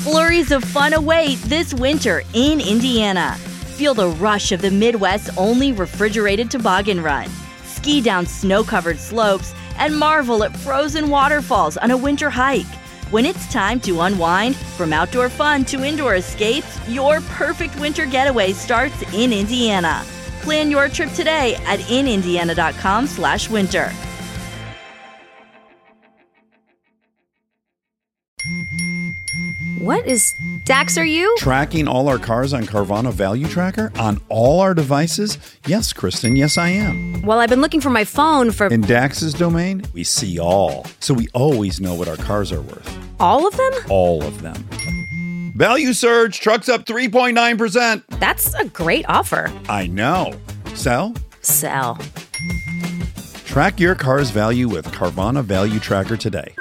Flurries of fun await this winter in Indiana. Feel the rush of the Midwest's only refrigerated toboggan run. Ski down snow-covered slopes and marvel at frozen waterfalls on a winter hike. When it's time to unwind, from outdoor fun to indoor escapes, your perfect winter getaway starts in Indiana. Plan your trip today at inindiana.com/winter. What is Dax, are you? Tracking all our cars on Carvana Value Tracker on all our devices? Yes, Kristen, yes I am. Well, I've been looking for my phone for... In Dax's domain, we see all. So we always know what our cars are worth. All of them? All of them. Value surge, trucks up 3.9%. That's a great offer. I know. Sell? Sell. Track your car's value with Carvana Value Tracker today.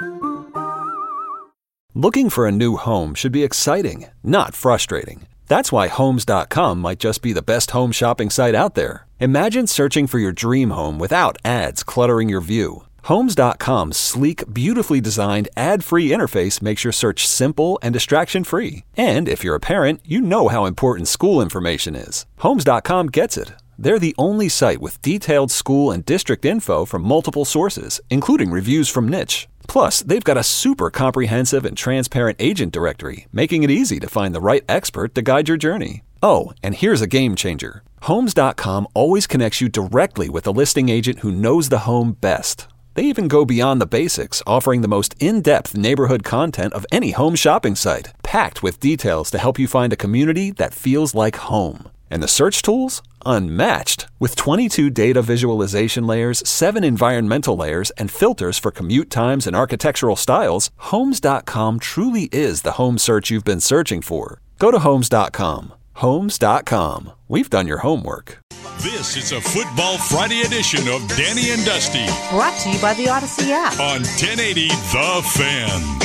Looking for a new home should be exciting, not frustrating. That's why Homes.com might just be the best home shopping site out there. Imagine searching for your dream home without ads cluttering your view. Homes.com's sleek, beautifully designed, ad-free interface makes your search simple and distraction-free. And if you're a parent, you know how important school information is. Homes.com gets it. They're the only site with detailed school and district info from multiple sources, including reviews from Niche. Plus, they've got a super comprehensive and transparent agent directory, making it easy to find the right expert to guide your journey. Oh, and here's a game changer. Homes.com always connects you directly with a listing agent who knows the home best. They even go beyond the basics, offering the most in-depth neighborhood content of any home shopping site, packed with details to help you find a community that feels like home. And the search tools? Unmatched. With 22 data visualization layers, 7 environmental layers, and filters for commute times and architectural styles, Homes.com truly is the home search you've been searching for. Go to Homes.com. Homes.com. We've done your homework. This is a Football Friday edition of Danny and Dusty. Brought to you by the Odyssey app. On 1080 The Fan.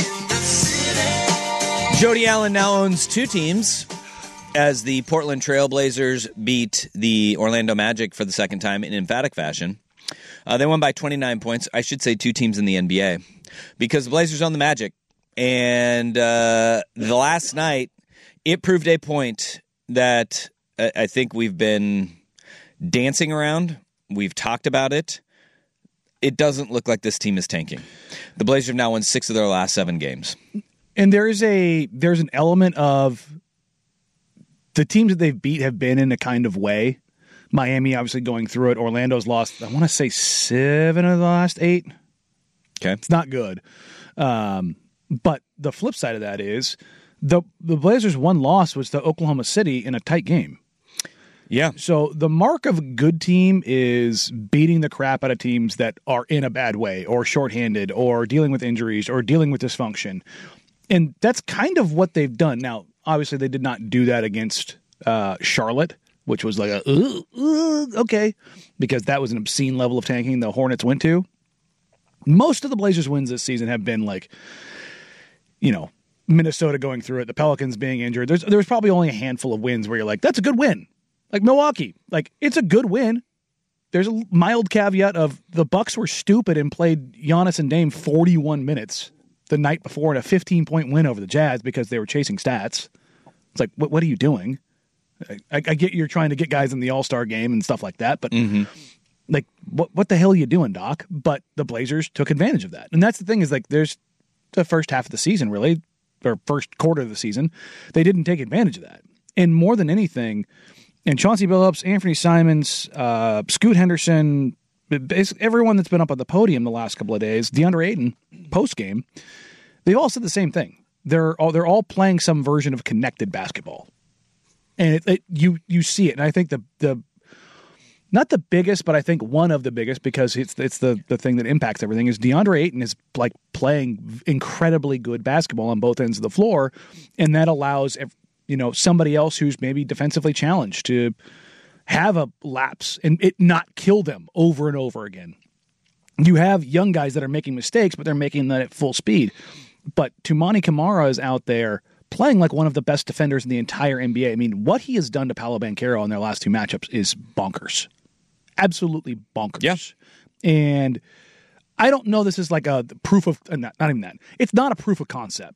Jody Allen now owns 2 teams as the Portland Trailblazers beat the Orlando Magic for the second time in emphatic fashion. They won by 29 points. I should say 2 teams in the NBA because the Blazers own the Magic. And the last night, it proved a point that I think we've been dancing around. We've talked about it. It doesn't look like this team is tanking. The Blazers have now won 6 of their last 7 games. And there's an element of the teams that they've beat have been in a kind of way. Miami obviously going through it. Orlando's lost, I want to say 7 of the last 8. Okay. It's not good. But the flip side of that is the Blazers' one loss was to Oklahoma City in a tight game. Yeah. So the mark of a good team is beating the crap out of teams that are in a bad way or shorthanded or dealing with injuries or dealing with dysfunction. And that's kind of what they've done. Now, obviously, they did not do that against Charlotte, which was like okay, because that was an obscene level of tanking the Hornets went to. Most of the Blazers' wins this season have been like, Minnesota going through it, the Pelicans being injured. There's probably only a handful of wins where you're like, that's a good win. Like Milwaukee, like it's a good win. There's a mild caveat of the Bucks were stupid and played Giannis and Dame 41 minutes the night before in a 15-point win over the Jazz because they were chasing stats. It's like, what are you doing? I get you're trying to get guys in the All-Star game and stuff like that, but like, what the hell are you doing, Doc? But the Blazers took advantage of that. And that's the thing is like there's the first half of the season, really, or first quarter of the season, they didn't take advantage of that. And more than anything, and Chauncey Billups, Anthony Simons, Scoot Henderson, everyone that's been up on the podium the last couple of days, DeAndre Ayton, post-game, they've all said the same thing. They're all playing some version of connected basketball. And you see it. And I think the not the biggest, but I think one of the biggest, because it's the thing that impacts everything, is DeAndre Ayton is like playing incredibly good basketball on both ends of the floor, and that allows somebody else who's maybe defensively challenged to have a lapse and it not kill them over and over again. You have young guys that are making mistakes, but they're making that at full speed. But Toumani Camara is out there playing like one of the best defenders in the entire NBA. I mean, what he has done to Paolo Banchero in their last 2 matchups is bonkers. Absolutely bonkers. Yeah. And I don't know this is like a proof of, not even that. It's not a proof of concept.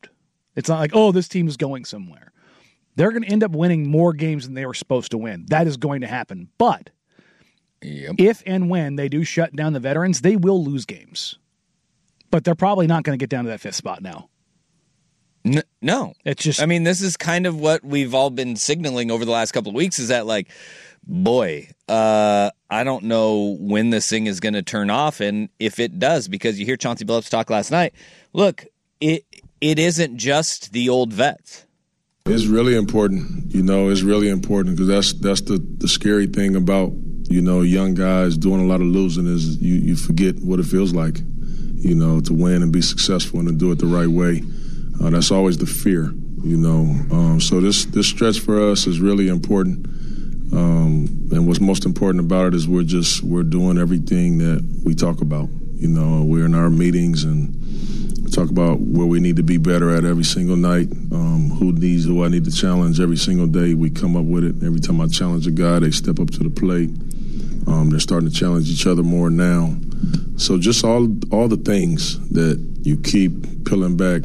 It's not like, oh, this team is going somewhere. They're going to end up winning more games than they were supposed to win. That is going to happen. But if and when they do shut down the veterans, they will lose games. But they're probably not going to get down to that 5th spot now. No. It's just... I mean, this is kind of what we've all been signaling over the last couple of weeks is that, like, boy, I don't know when this thing is going to turn off and if it does, because you hear Chauncey Billups talk last night. Look, it isn't just the old vets. It's really important, it's really important because that's the scary thing about, young guys doing a lot of losing is you forget what it feels like, to win and be successful and to do it the right way. That's always the fear, So this stretch for us is really important. And what's most important about it is we're doing everything that we talk about. We're in our meetings and talk about where we need to be better at every single night, who I need to challenge every single day. We come up with it. Every time I challenge a guy, they step up to the plate. They're starting to challenge each other more now. So just all the things that you keep peeling back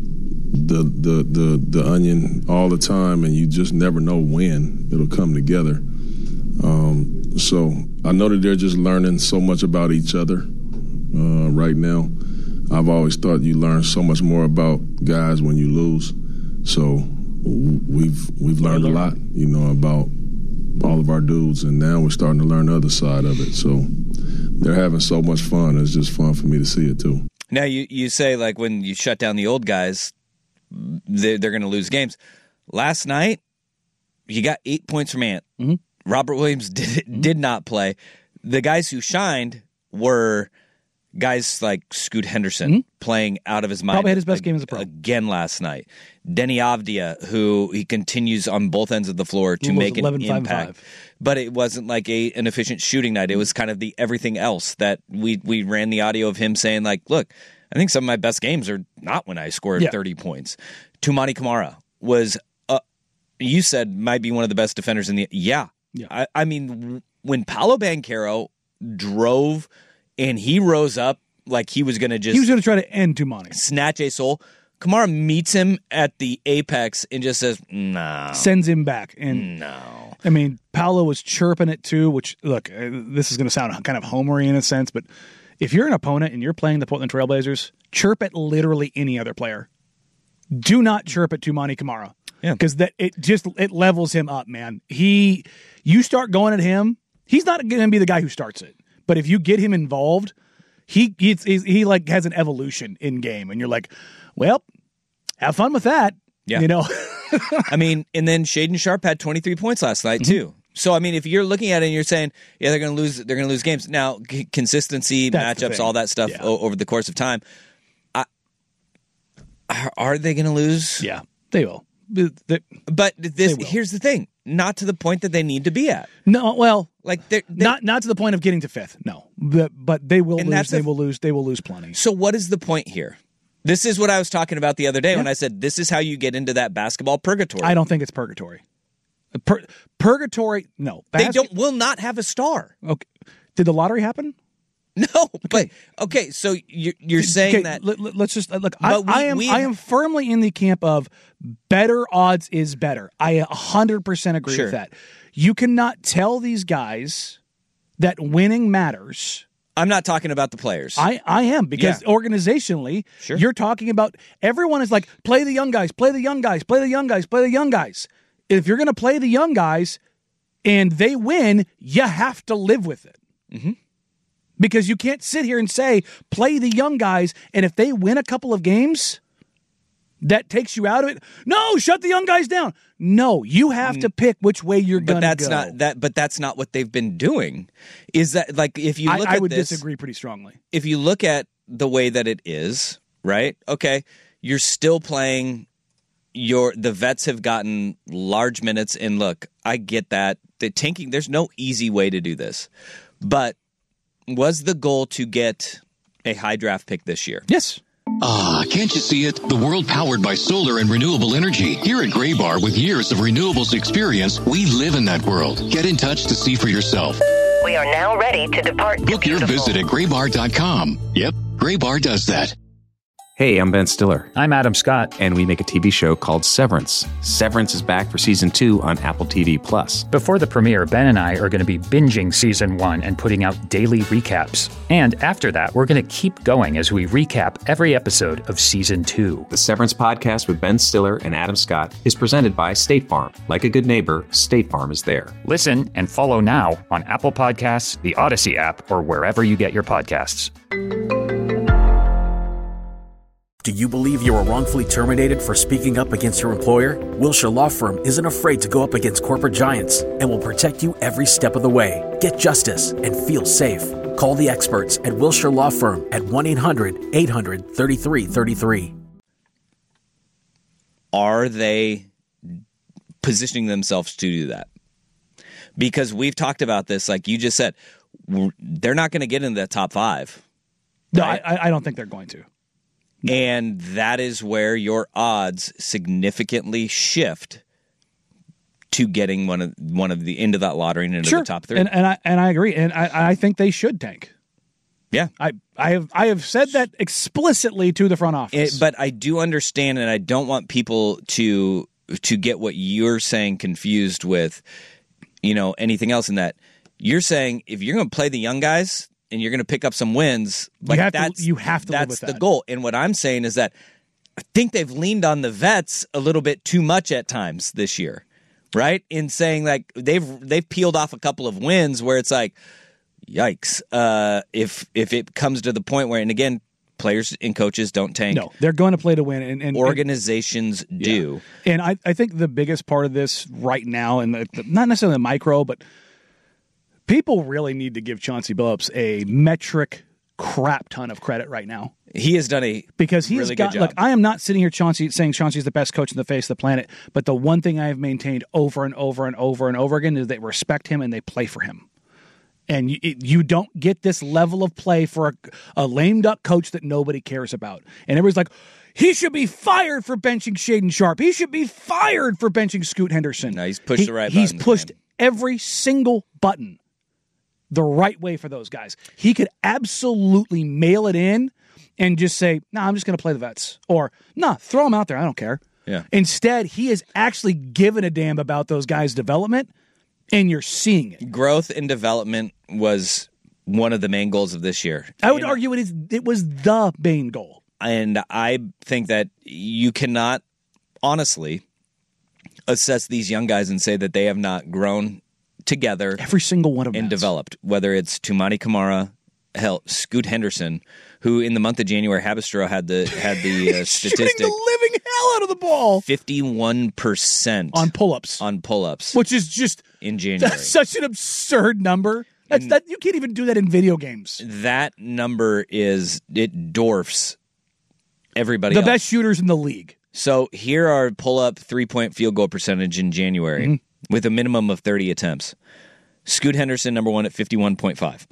the onion all the time, and you just never know when it'll come together. So I know that they're just learning so much about each other right now. I've always thought you learn so much more about guys when you lose. So we've learned a lot, about all of our dudes, and now we're starting to learn the other side of it. So they're having so much fun. It's just fun for me to see it too. Now you say, like, when you shut down the old guys, they're going to lose games. Last night, you got 8 points from Ant. Mm-hmm. Robert Williams did not play. The guys who shined were guys like Scoot Henderson playing out of his mind. Probably had his best game as a pro. Again last night. Denny Avdia, who he continues on both ends of the floor to make an impact. But it wasn't like an efficient shooting night. It was kind of the everything else that we ran the audio of him saying, like, look, I think some of my best games are not when I scored 30 points. Tumani Kamara was, you said, might be one of the best defenders in the... Yeah. I mean, when Paolo Banchero drove and he rose up like he was going to just... He was going to try to end Tumani. Snatch a soul. Kamara meets him at the apex and just says, no. Sends him back. And no. I mean, Paolo was chirping it too, which, look, this is going to sound kind of homery in a sense, but if you're an opponent and you're playing the Portland Trailblazers, chirp at literally any other player. Do not chirp at Tumani Kamara. Yeah. Because it levels him up, man. You start going at him, he's not going to be the guy who starts it. But if you get him involved, he like has an evolution in game, and you're like, well, have fun with that. Yeah. I mean, and then Shaedon Sharpe had 23 points last night too. So I mean, if you're looking at it and you're saying, yeah, they're going to lose games. Now, consistency, matchups, all that stuff over the course of time. Are they going to lose? Yeah, they will. But here's the thing: not to the point that they need to be at. No, well, like they're not to the point of getting to 5th. No, but they will lose. They will lose plenty. So what is the point here? This is what I was talking about the other day when I said this is how you get into that basketball purgatory. I don't think it's purgatory. Purgatory? No, they will not have a star. Okay, did the lottery happen? No, but okay. So you're saying that. Let's just look. I am firmly in the camp of better odds is better. I 100% agree with that. You cannot tell these guys that winning matters. I'm not talking about the players. I am, because organizationally, you're talking about everyone is like, play the young guys, play the young guys, play the young guys, play the young guys. If you're going to play the young guys and they win, you have to live with it. Mm-hmm. Because you can't sit here and say, play the young guys, and if they win a couple of games, that takes you out of it. No, shut the young guys down. No, you have to pick which way you're going to go. But that's not what they've been doing. Is that, like, if you look at this... I would disagree pretty strongly. If you look at the way that it is, right? Okay, you're still playing... The vets have gotten large minutes, and look, I get that. The tanking, there's no easy way to do this. But was the goal to get a high draft pick this year? Yes. Can't you see it? The world powered by solar and renewable energy. Here at Graybar, with years of renewables experience, we live in that world. Get in touch to see for yourself. We are now ready to depart. Book your visit at graybar.com. Yep, Graybar does that. Hey, I'm Ben Stiller. I'm Adam Scott. And we make a TV show called Severance. Severance is back for Season 2 on Apple TV+. Before the premiere, Ben and I are going to be binging Season 1 and putting out daily recaps. And after that, we're going to keep going as we recap every episode of Season 2. The Severance podcast with Ben Stiller and Adam Scott is presented by State Farm. Like a good neighbor, State Farm is there. Listen and follow now on Apple Podcasts, the Odyssey app, or wherever you get your podcasts. Do you believe you were wrongfully terminated for speaking up against your employer? Wilshire Law Firm isn't afraid to go up against corporate giants and will protect you every step of the way. Get justice and feel safe. Call the experts at Wilshire Law Firm at 1-800-800-3333. Are they positioning themselves to do that? Because we've talked about this, like you just said, they're not going to get into the top 5. Right? No, I don't think they're going to. And that is where your odds significantly shift to getting one of the into that lottery and into the top 3. And I agree. And I think they should tank. Yeah. I have said that explicitly to the front office. But I do understand, and I don't want people to get what you're saying confused with, anything else in that. You're saying if you're going to play the young guys and you're going to pick up some wins, you have to live with that. That's the goal. And what I'm saying is that I think they've leaned on the vets a little bit too much at times this year, right? In saying like they've peeled off a couple of wins where it's like, yikes. If it comes to the point where, and again, players and coaches don't tank. No, they're going to play to win. And organizations do. Yeah. And I think the biggest part of this right now, and not necessarily the micro, but people really need to give Chauncey Billups a metric crap ton of credit right now. He has done a because he really has got. good job. Look, I am not sitting here saying Chauncey's the best coach in the face of the planet, but the one thing I have maintained over and over and over and over again is they respect him and they play for him. And you don't get this level of play for a lame duck coach that nobody cares about. And everybody's like, he should be fired for benching Shaden Sharp. He should be fired for benching Scoot Henderson. No, he's pushed the right buttons. He's pushed every single button the right way for those guys. He could absolutely mail it in and just say, I'm just going to play the vets. Or, throw them out there. I don't care. Yeah. Instead, he has actually given a damn about those guys' development, and you're seeing it. Growth and development was one of the main goals of this year. I would argue it was the main goal. And I think that you cannot honestly assess these young guys and say that they have not grown together. Every single one of them and developed, whether it's Tumani Kamara, Scoot Henderson, who in the month of January, Habistro had the statistic shooting the living hell out of the ball. 51% on pull-ups. Which is just in January. That's such an absurd number. That you can't even do that in video games. That number it dwarfs everybody else. The best shooters in the league. So here are pull-up 3-point field goal percentage in January with a minimum of 30 attempts. Scoot Henderson, number 1 at 51.5.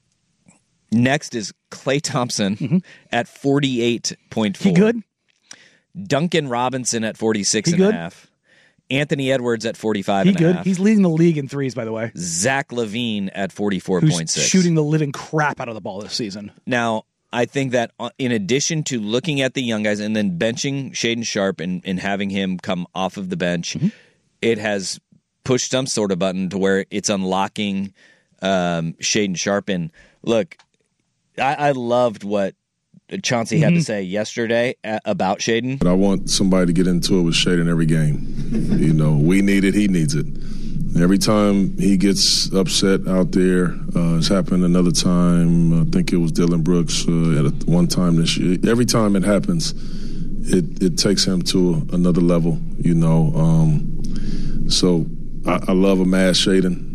Next is Klay Thompson at 48.4. He good? Duncan Robinson at 46.5. Anthony Edwards at 45.5. He good? He's leading the league in threes, by the way. Zach LaVine at 44.6. Who's shooting the living crap out of the ball this season. Now, I think that in addition to looking at the young guys and then benching Shaden Sharp and having him come off of the bench, it has pushed some sort of button to where it's unlocking Shaden Sharp. And look, I loved what Chauncey had to say yesterday about Shaden. But I want somebody to get into it with Shaden every game. We need it, he needs it. Every time he gets upset out there, it's happened another time. I think it was Dylan Brooks at one time this year. Every time it happens, it takes him to another level, So I love a mad Shaden.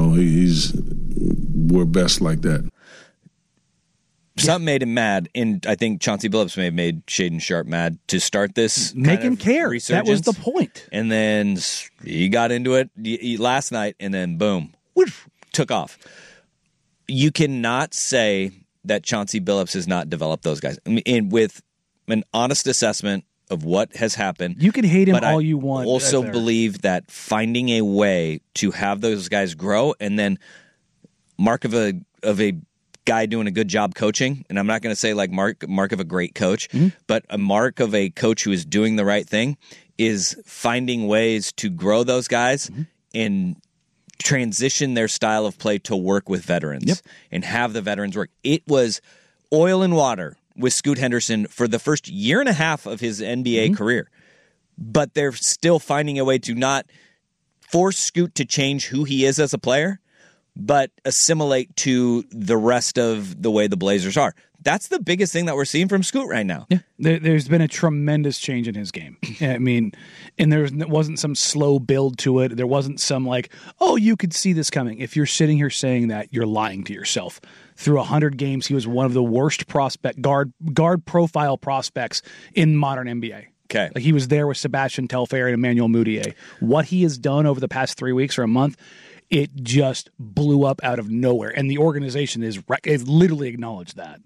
We're best like that. Something made him mad, and I think Chauncey Billups may have made Shaden Sharp mad to start this. Make him care. Resurgence. That was the point. And then he got into it last night, and then boom, took off. You cannot say that Chauncey Billups has not developed those guys. And with an honest assessment of what has happened, you can hate him all you want. I also believe that finding a way to have those guys grow, and then mark of a guy doing a good job coaching, and I'm not going to say like mark of a great coach, but a mark of a coach who is doing the right thing is finding ways to grow those guys and transition their style of play to work with veterans and have the veterans work. It was oil and water with Scoot Henderson for the first year and a half of his NBA career, but they're still finding a way to not force Scoot to change who he is as a player, but assimilate to the rest of the way the Blazers are. That's the biggest thing that we're seeing from Scoot right now. Yeah, there's been a tremendous change in his game. I mean, and there wasn't some slow build to it. There wasn't some like, oh, you could see this coming. If you're sitting here saying that, you're lying to yourself. Through 100 games, he was one of the worst guard profile prospects in modern NBA. Okay. Like he was there with Sebastian Telfair and Emmanuel Mudiay. What he has done over the past 3 weeks or a month, it just blew up out of nowhere. And the organization is literally acknowledged that.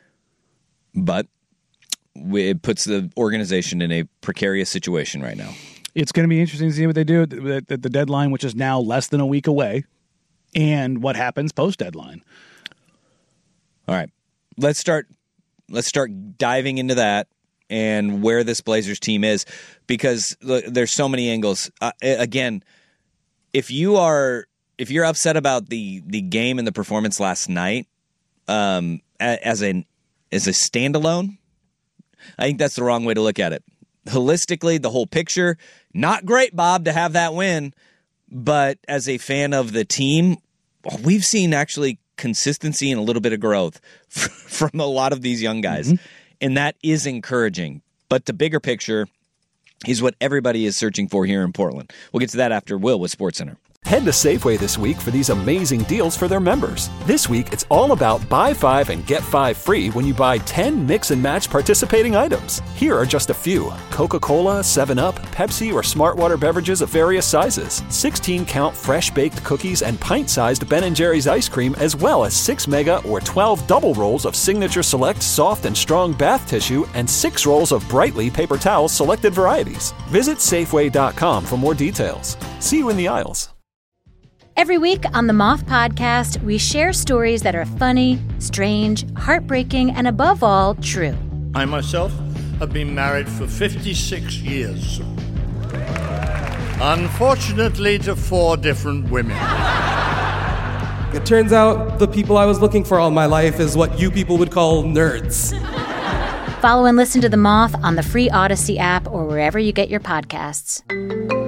But it puts the organization in a precarious situation right now. It's going to be interesting to see what they do at the deadline, which is now less than a week away, and what happens post-deadline. All right. Let's start diving into that and where this Blazers team is, because there's so many angles. Again, if you're upset about the game and the performance last night, as a standalone, I think that's the wrong way to look at it. Holistically, the whole picture, not great, Bob, to have that win, but as a fan of the team, we've seen actually consistency and a little bit of growth from a lot of these young guys, and that is encouraging. But the bigger picture is what everybody is searching for here in Portland. We'll get to that after Will with SportsCenter. Head to Safeway this week for these amazing deals for their members. This week, it's all about buy 5 and get 5 free when you buy 10 mix and match participating items. Here are just a few: Coca-Cola, 7-Up, Pepsi, or Smartwater beverages of various sizes, 16-count fresh-baked cookies and pint-sized Ben & Jerry's ice cream, as well as 6 mega or 12 double rolls of Signature Select soft and strong bath tissue and 6 rolls of Brightly paper towels selected varieties. Visit Safeway.com for more details. See you in the aisles. Every week on the Moth Podcast, we share stories that are funny, strange, heartbreaking, and above all, true. I myself have been married for 56 years. Unfortunately, to 4 different women. It turns out the people I was looking for all my life is what you people would call nerds. Follow and listen to The Moth on the free Odyssey app or wherever you get your podcasts.